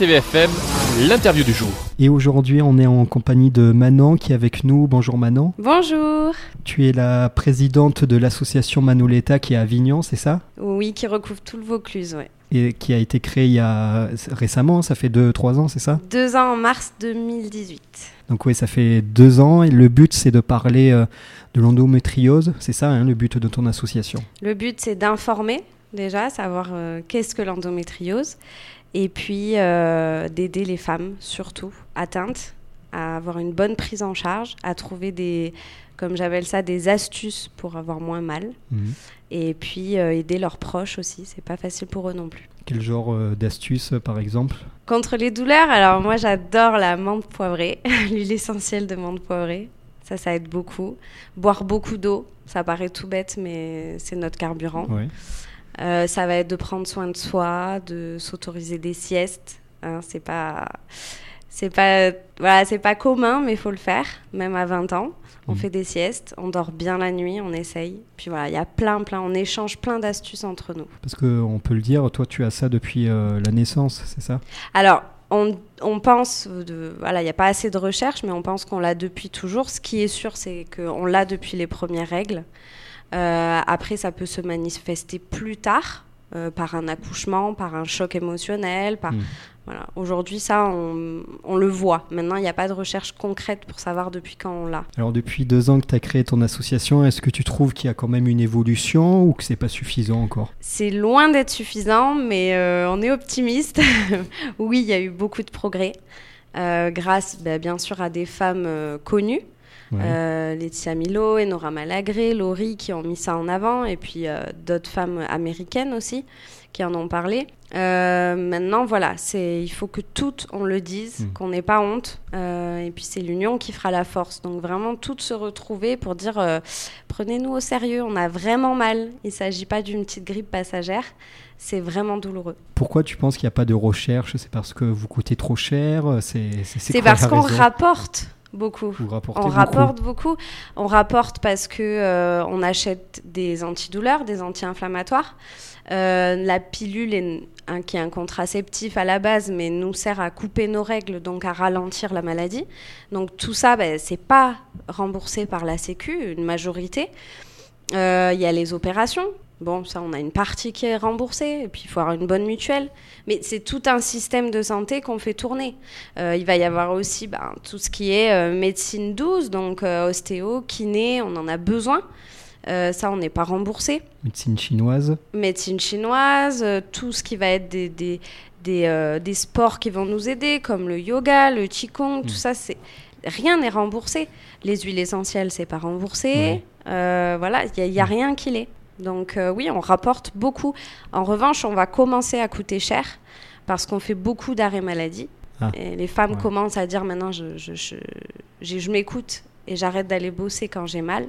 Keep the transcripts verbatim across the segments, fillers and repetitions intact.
T V F M, l'interview du jour. Et aujourd'hui, on est en compagnie de Manon qui est avec nous. Bonjour Manon. Bonjour. Tu es la présidente de l'association Manoletta qui est à Avignon, c'est ça ? Oui, qui recouvre tout le Vaucluse, oui. Et qui a été créée il y a récemment, ça fait deux trois ans, c'est ça ? Deux ans en mars deux mille dix-huit. Donc oui, ça fait deux ans et le but c'est de parler euh, de l'endométriose, c'est ça hein, le but de ton association ? Le but c'est d'informer déjà, savoir euh, qu'est-ce que l'endométriose et puis euh, d'aider les femmes surtout atteintes à avoir une bonne prise en charge, à trouver des, comme j'appelle ça, des astuces pour avoir moins mal. Mmh. Et puis euh, aider leurs proches aussi, c'est pas facile pour eux non plus. Quel genre euh, d'astuces par exemple ? Contre les douleurs, alors moi j'adore la menthe poivrée, l'huile essentielle de menthe poivrée, ça ça aide beaucoup. Boire beaucoup d'eau, ça paraît tout bête mais c'est notre carburant. Ouais. Euh, ça va être de prendre soin de soi, de s'autoriser des siestes, hein, c'est pas... C'est pas, voilà, c'est pas commun, mais il faut le faire, même à vingt ans. On mmh. fait des siestes, on dort bien la nuit, on essaye. Puis voilà, il y a plein, plein, on échange plein d'astuces entre nous. Parce qu'on peut le dire, toi, tu as ça depuis euh, la naissance, c'est ça ? Alors, on, on pense, de, voilà, il n'y a pas assez de recherche, mais on pense qu'on l'a depuis toujours. Ce qui est sûr, c'est qu'on l'a depuis les premières règles. Euh, après, ça peut se manifester plus tard, euh, par un accouchement, par un choc émotionnel, par... Mmh. Voilà. Aujourd'hui, ça, on, on le voit. Maintenant, il n'y a pas de recherche concrète pour savoir depuis quand on l'a. Alors, depuis deux ans que tu as créé ton association, est-ce que tu trouves qu'il y a quand même une évolution ou que ce n'est pas suffisant encore ? C'est loin d'être suffisant, mais euh, on est optimiste. Oui, il y a eu beaucoup de progrès, euh, grâce bah, bien sûr à des femmes euh, connues. Ouais. Euh, Laetitia Milo, Enora Malagré, Laurie qui ont mis ça en avant et puis euh, d'autres femmes américaines aussi qui en ont parlé. Euh, maintenant, voilà, c'est, il faut que toutes on le dise, mmh. qu'on n'ait pas honte euh, et puis c'est l'union qui fera la force. Donc vraiment toutes se retrouver pour dire euh, prenez-nous au sérieux, on a vraiment mal. Il ne s'agit pas d'une petite grippe passagère, c'est vraiment douloureux. Pourquoi tu penses qu'il n'y a pas de recherche ? C'est parce que vous coûtez trop cher ? C'est, c'est, c'est, c'est parce qu'on rapporte Beaucoup. Vous rapportez on beaucoup. rapporte beaucoup. On rapporte parce que euh, on achète des antidouleurs, des anti-inflammatoires. Euh, la pilule est un, qui est un contraceptif à la base, mais nous sert à couper nos règles, donc à ralentir la maladie. Donc tout ça, ben, c'est pas remboursé par la Sécu, une majorité. Il euh, y a les opérations. Bon, ça, on a une partie qui est remboursée, et puis il faut avoir une bonne mutuelle. Mais c'est tout un système de santé qu'on fait tourner. Euh, il va y avoir aussi ben, tout ce qui est euh, médecine douce, donc euh, ostéo, kiné, on en a besoin. Euh, ça, on n'est pas remboursé. Médecine chinoise. Médecine chinoise, euh, tout ce qui va être des, des, des, euh, des sports qui vont nous aider, comme le yoga, le qigong, mmh. tout ça, c'est... rien n'est remboursé. Les huiles essentielles, c'est pas remboursé. Mmh. Euh, voilà, il n'y a, a rien qui l'est. Donc euh, oui, on rapporte beaucoup. En revanche, on va commencer à coûter cher parce qu'on fait beaucoup d'arrêts maladie. Ah, et les femmes ouais. commencent à dire maintenant, je, je, je, je, je m'écoute et j'arrête d'aller bosser quand j'ai mal.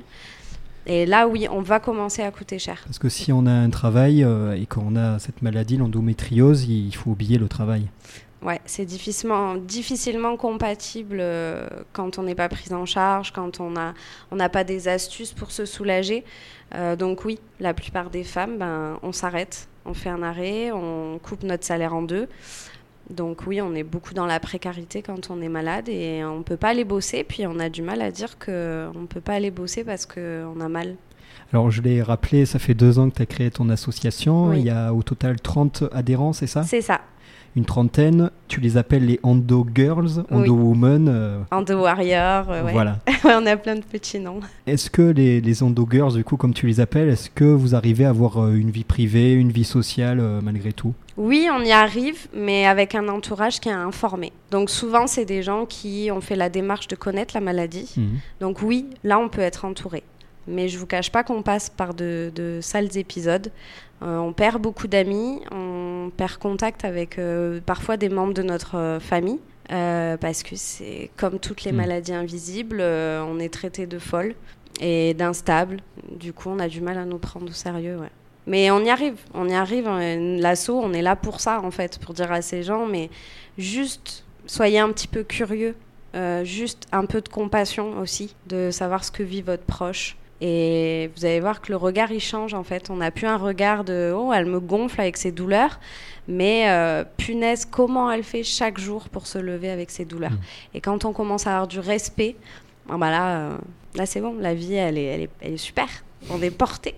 Et là, oui, on va commencer à coûter cher. Parce que si on a un travail euh, et qu'on a cette maladie, l'endométriose, il faut oublier le travail. Ouais, c'est difficilement, difficilement compatible euh, quand on n'est pas pris en charge, quand on a, on n'a pas des astuces pour se soulager. Euh, donc oui, la plupart des femmes, ben, on s'arrête, on fait un arrêt, on coupe notre salaire en deux. Donc oui, on est beaucoup dans la précarité quand on est malade et on ne peut pas aller bosser. Puis on a du mal à dire qu'on ne peut pas aller bosser parce qu'on a mal. Alors je l'ai rappelé, ça fait deux ans que tu as créé ton association. Oui. Il y a au total trente adhérents, c'est ça ? C'est ça. Une trentaine, tu les appelles les Endo Girls, Endo oui. Women. Euh... Endo Warriors, euh, ouais. Voilà. On a plein de petits noms. Est-ce que les, les Endo Girls, du coup, comme tu les appelles, est-ce que vous arrivez à avoir euh, une vie privée, une vie sociale, euh, malgré tout ? Oui, on y arrive, mais avec un entourage qui est informé. Donc souvent, c'est des gens qui ont fait la démarche de connaître la maladie. Mmh. Donc oui, là, on peut être entouré. Mais je ne vous cache pas qu'on passe par de, de sales épisodes. Euh, on perd beaucoup d'amis, on perd contact avec euh, parfois des membres de notre euh, famille, euh, parce que c'est comme toutes les mmh. maladies invisibles, euh, on est traité de folle et d'instable. Du coup, on a du mal à nous prendre au sérieux, ouais. Mais on y arrive, on y arrive. L'asso, on est là pour ça, en fait, pour dire à ces gens, mais juste, soyez un petit peu curieux, euh, juste un peu de compassion aussi, de savoir ce que vit votre proche. Et vous allez voir que le regard, il change en fait. On n'a plus un regard de « oh, elle me gonfle avec ses douleurs », mais euh, punaise, comment elle fait chaque jour pour se lever avec ses douleurs. Mmh. Et quand on commence à avoir du respect, ben bah là, euh, là c'est bon, la vie, elle est, elle est, elle est super. On est porté.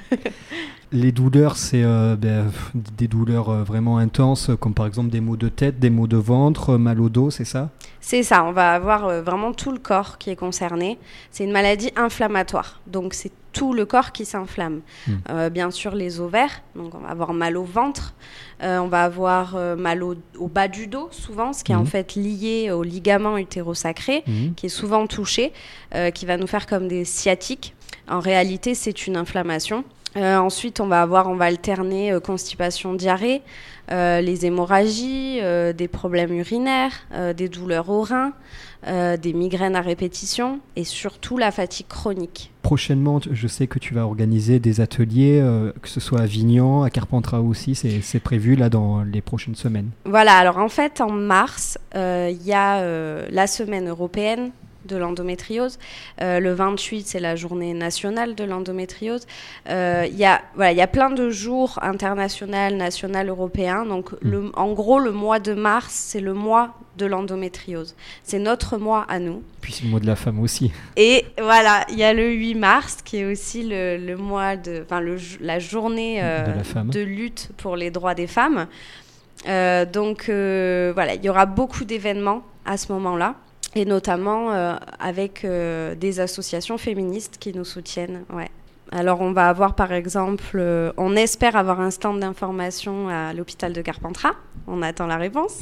Les douleurs, c'est euh, ben, des douleurs euh, vraiment intenses, comme par exemple des maux de tête, des maux de ventre, mal au dos, c'est ça ? C'est ça, on va avoir euh, vraiment tout le corps qui est concerné. C'est une maladie inflammatoire, donc c'est tout le corps qui s'inflamme. Mmh. Euh, bien sûr, les ovaires, donc on va avoir mal au ventre, euh, on va avoir euh, mal au, au bas du dos, souvent, ce qui mmh. est en fait lié au ligament utérosacré, mmh. qui est souvent touché, euh, qui va nous faire comme des sciatiques. En réalité, c'est une inflammation. Euh, ensuite, on va avoir, on va alterner euh, constipation, diarrhée, euh, les hémorragies, euh, des problèmes urinaires, euh, des douleurs aux reins, euh, des migraines à répétition et surtout la fatigue chronique. Prochainement, je sais que tu vas organiser des ateliers, euh, que ce soit à Avignon, à Carpentras aussi, c'est, c'est prévu là dans les prochaines semaines. Voilà, alors en fait, en mars, il euh, y a euh, la semaine européenne de l'endométriose. Euh, le vingt-huit, c'est la journée nationale de l'endométriose. Il euh, y a, voilà, y a plein de jours internationaux, national, européens. Donc, mmh. le, en gros, le mois de mars, c'est le mois de l'endométriose. C'est notre mois à nous. Puis c'est le mois de la femme aussi. Et voilà, il y a le huit mars, qui est aussi le, le mois de, enfin, le, la journée euh, de, la femme. de lutte pour les droits des femmes. Euh, donc, euh, voilà, il y aura beaucoup d'événements à ce moment-là. Et notamment euh, avec euh, des associations féministes qui nous soutiennent. Ouais. Alors on va avoir par exemple, euh, on espère avoir un stand d'information à l'hôpital de Carpentras. On attend la réponse.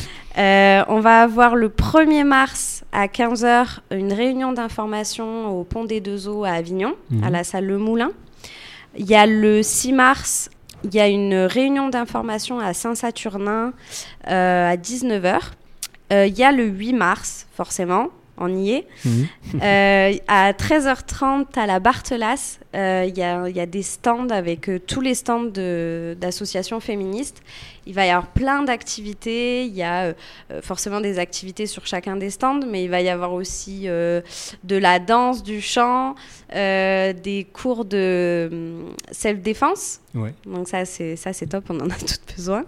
euh, on va avoir le premier mars à quinze heures une réunion d'information au Pont des Deux Eaux à Avignon, mmh. à la salle Le Moulin. Il y a le six mars, il y a une réunion d'information à Saint-Saturnin euh, à dix-neuf heures. Il euh, y a le huit mars, forcément, on y est. Mmh. euh, à treize heures trente, à la Barthelas, il euh, y, y a des stands avec euh, tous les stands de, d'associations féministes. Il va y avoir plein d'activités. Il y a euh, forcément des activités sur chacun des stands, mais il va y avoir aussi euh, de la danse, du chant, euh, des cours de euh, self-défense. Ouais. Donc ça c'est, ça, c'est top, on en a tout besoin.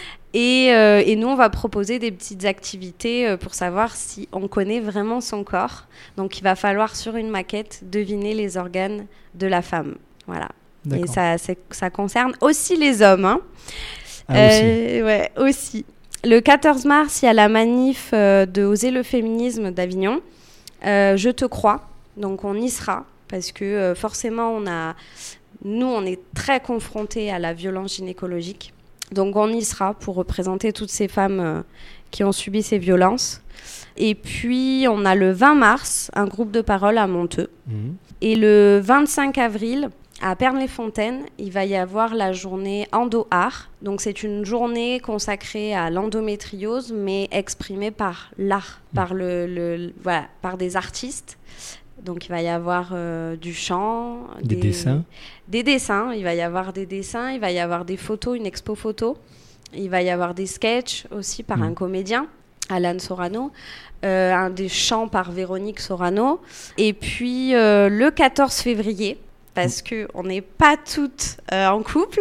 Et, euh, et nous, on va proposer des petites activités euh, pour savoir si on connaît vraiment son corps. Donc, il va falloir, sur une maquette, deviner les organes de la femme. Voilà. D'accord. Et ça, c'est, ça concerne aussi les hommes. Hein. Ah, euh, aussi. Ouais, aussi. Le quatorze mars, il y a la manif euh, de Oser le féminisme d'Avignon. Euh, je te crois. Donc, on y sera. Parce que euh, forcément, on a... nous, on est très confrontés à la violence gynécologique. Donc on y sera pour représenter toutes ces femmes euh, qui ont subi ces violences. Et puis on a le vingt mars, un groupe de parole à Monteux. Mmh. Et le vingt-cinq avril, à Pernes-les-Fontaines, il va y avoir la journée Endo-Art. Donc c'est une journée consacrée à l'endométriose, mais exprimée par l'art, mmh. par, le, le, voilà, par des artistes. Donc il va y avoir euh, du chant, des, des dessins. Des dessins, il va y avoir des dessins, il va y avoir des photos, une expo photo. Il va y avoir des sketchs aussi par mmh. un comédien, Alan Sorano, euh, un des chants par Véronique Sorano. Et puis euh, le quatorze février, parce qu'on n'est pas toutes euh, en couple,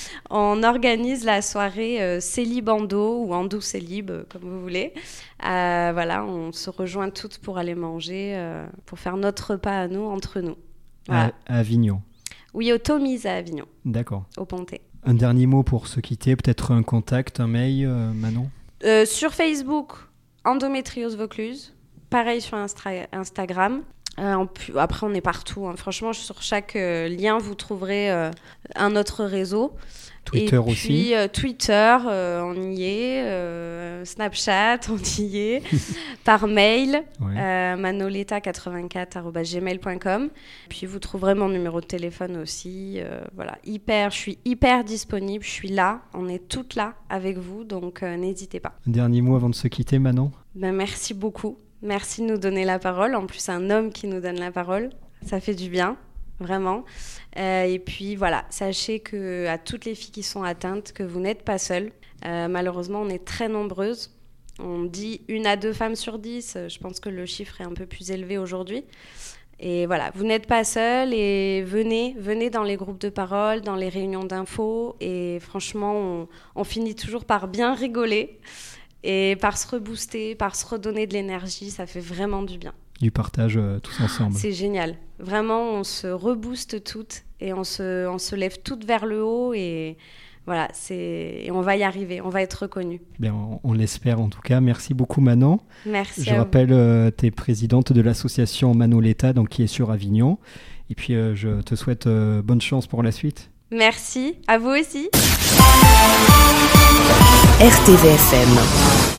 on organise la soirée euh, Célibando ou Andou Célib, euh, comme vous voulez. Euh, voilà, on se rejoint toutes pour aller manger, euh, pour faire notre repas à nous, entre nous. Voilà. À, à Avignon. Oui, au Tomise à Avignon. D'accord. Au Pontet. Un dernier mot pour se quitter, peut-être un contact, un mail, euh, Manon euh, Sur Facebook, Endométriose Vaucluse. Pareil sur Instra- Instagram. Euh, on pu... Après, on est partout. Hein. Franchement, sur chaque euh, lien, vous trouverez euh, un autre réseau. Twitter et puis, aussi. Euh, Twitter, euh, on y est. Euh, Snapchat, on y est. Par mail, ouais. euh, manoleta quatre-vingt-quatre arobase gmail point com. Puis, vous trouverez mon numéro de téléphone aussi. Euh, voilà, hyper, je suis hyper disponible. Je suis là. On est toutes là avec vous. Donc, euh, n'hésitez pas. Un dernier mot avant de se quitter, Manon. Ben, merci beaucoup. Merci de nous donner la parole. En plus, un homme qui nous donne la parole, ça fait du bien, vraiment. Euh, et puis, voilà, sachez que à toutes les filles qui sont atteintes, que vous n'êtes pas seules. Euh, malheureusement, on est très nombreuses. On dit une à deux femmes sur dix. Je pense que le chiffre est un peu plus élevé aujourd'hui. Et voilà, vous n'êtes pas seul et venez, venez dans les groupes de parole, dans les réunions d'infos. Et franchement, on, on finit toujours par bien rigoler et par se rebooster, par se redonner de l'énergie. Ça fait vraiment du bien. Du partage euh, tous ensemble. C'est génial. Vraiment, on se rebooste toutes et on se, on se lève toutes vers le haut et voilà, c'est, et on va y arriver, on va être reconnus. Bien, on, on l'espère en tout cas. Merci beaucoup Manon. Merci. Je rappelle, euh, tu es présidente de l'association Manoletta, donc qui est sur Avignon. Et puis euh, je te souhaite euh, bonne chance pour la suite. Merci, à vous aussi. R T V F M